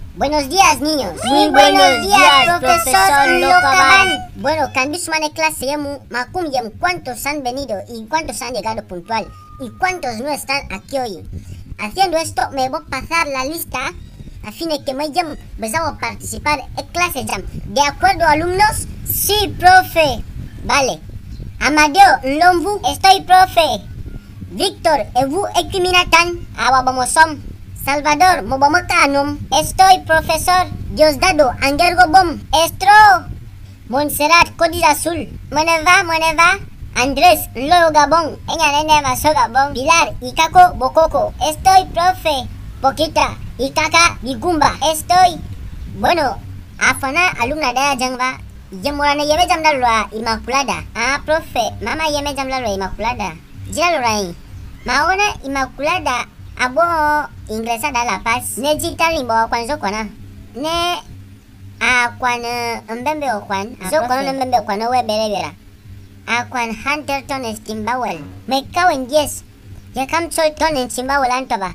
Buenos días, niños. Muy buenos días, profesor Locaban. Bueno, cambio semana de clase, Macum, ¿cuántos han venido y cuántos han llegado puntual? ¿Y cuántos no están aquí hoy? Haciendo esto, me voy a pasar la lista a fin de que me vamos a participar en clase jam. ¿De acuerdo, alumnos? Sí, profe. Vale. Amadeo, Lombu, estoy, profe. Víctor, Evu, Ekiminatan, Awabamosom. Salvador, Mobamokanum, estoy, profesor. Diosdado, Angergobom, Estro. Montserrat, Códiz Azul, Moneva. Andrés, Lolo Gabón, Enyaneneva, Sogabón. Pilar, Ikako, Bokoko, estoy, profe. Poquita, Ikaka, Bigumba, estoy. Bueno, afana alumna daya jangva, Yemurana yeme jamdalwa Immaculada. Profe, mama yeme jamdalwa Immaculada. Jira lorai. Maona Immaculada. Abo ingresada La Paz. Ne jita limbo kwan zokwana. Ne kwan mbembe okwan. Zokwana mbembe okwan we bere. Kwan Hunterton Stimbawel. Me cago en 10. Ya kam soy ton en Stimbawel antoba.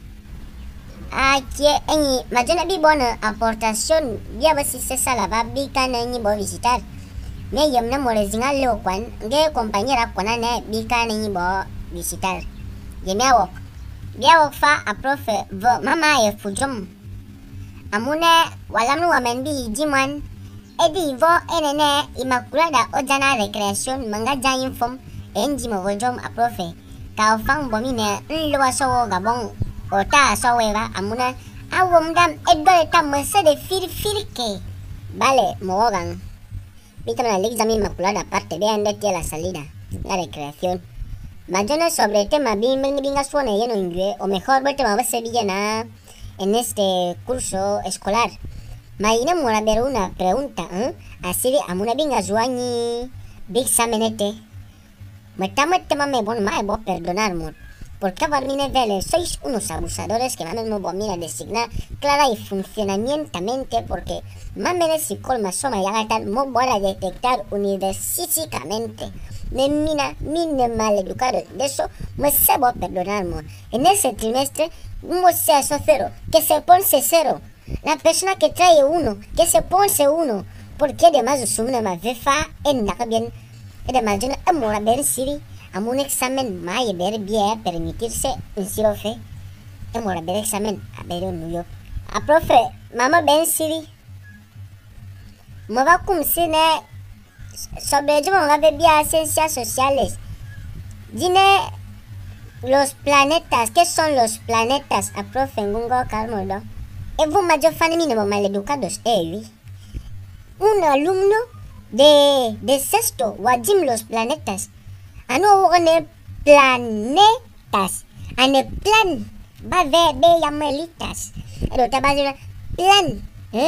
Que enyi majona bi bona aportación ya basi se salaba bi kana enyi bo visitar. Ne yem na more zinga lo kwan ge compañera kwana ne bi kana enyi bo visitar. Yemiawo. Biawok fa a profe vo mama e fujum. Amune walamnu wamenbi jiman. Edi vo enene Immaculada ojana recreación manga jayin fom enji mo vojom a profe. Ka fang bomine nlwa sowo gabon ota soweva amuna awom dam edore tam mese de firke. Vale, mogan. Vítame al examen Immaculada parte vean de la salida, la recreación. Mañana sobre el tema bien suena lleno inglés, o mejor vuelta a ver villana en este curso escolar. Mañana me voy a ver una pregunta, así de amuna binga zuani big examenete. Me voy a perdonar, porque Barmine Vélez sois unos abusadores que mames me voy a designar clara y funcionamientamente porque mames si colma soma y agatar me voy a detectar universitariamente. Mina mal educado, de eso me se va a perdonar. En ese trimestre, un sea cero, que se ponce 0. La persona que trae 1, que se ponce 1, porque además su una más vefa en la bien. Además, yo no me ver si a un examen más ver bien permitirse un sirofe. Hemos a ver examen a ver un nuyo. A profe, mamá ben siri. Me va a cumplir sobre yo vamos a ver bien ciencias sociales. Dime los planetas, ¿qué son los planetas? A profe en Gungo Carmolo. Es un mayor fan mínimo mal educados, un alumno de sexto, Wajim los planetas. No ane planetas, ane plan, va ve yamelitas. Pero te va a decir plan,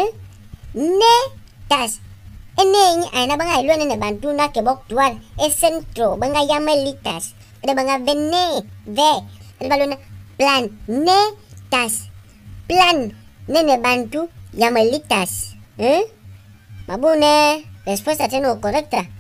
netas. Ene ana banga iluan na bantu na ke boktuar e centro banga yamelitas ada banga vene ada balona plan netas plan nene bantu yamelitas mabune respuesta teno correcta.